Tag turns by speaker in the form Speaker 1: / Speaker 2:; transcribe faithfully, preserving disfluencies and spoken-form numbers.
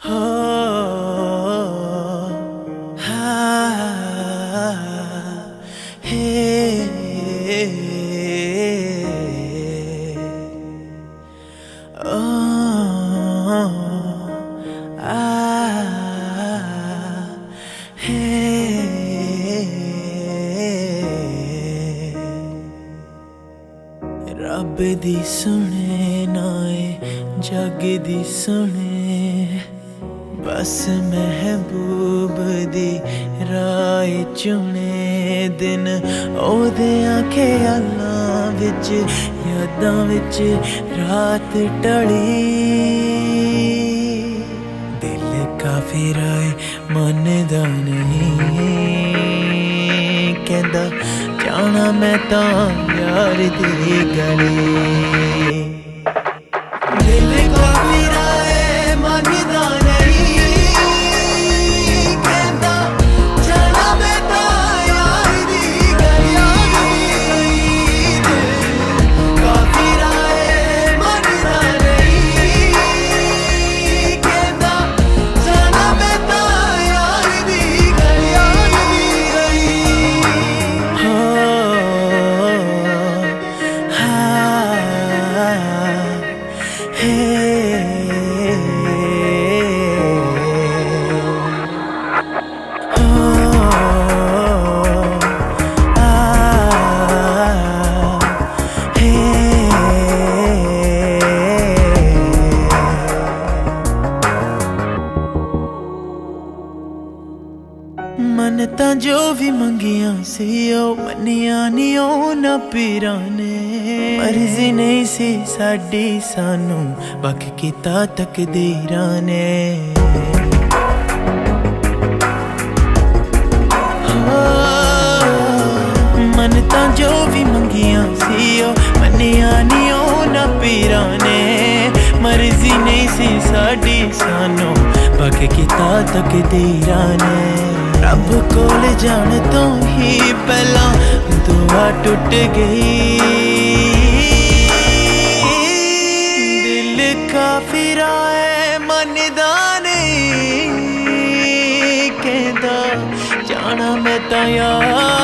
Speaker 1: हो हा हे ओ आ हे रब दी सुने नाए जग दी सुने बस महबूब दी राय चुने दिन ओदियां ख्यालां विच यादां विच रात टली दिल काफी राय मनदा नहीं कहंदा जाना मैं तां यार दी गली दिल काफी राय मनदा मनता जो भी मंगिया सी ओ मनिया नी ओ ना पीरां ने मर्जी नहीं सी साडी सानू वख कीता तकदीरां ने मनता जो भी मंगिया सी ओ मनिया नी ओ ना पीरां ने मर्जी नहीं सी साडी सानू वख कीता तकदीरां ने रब कोल जान तो ही पहला दुआ टूट गई दिल काफी राय मनदा नहीं कहंदा जाना मैं तां यार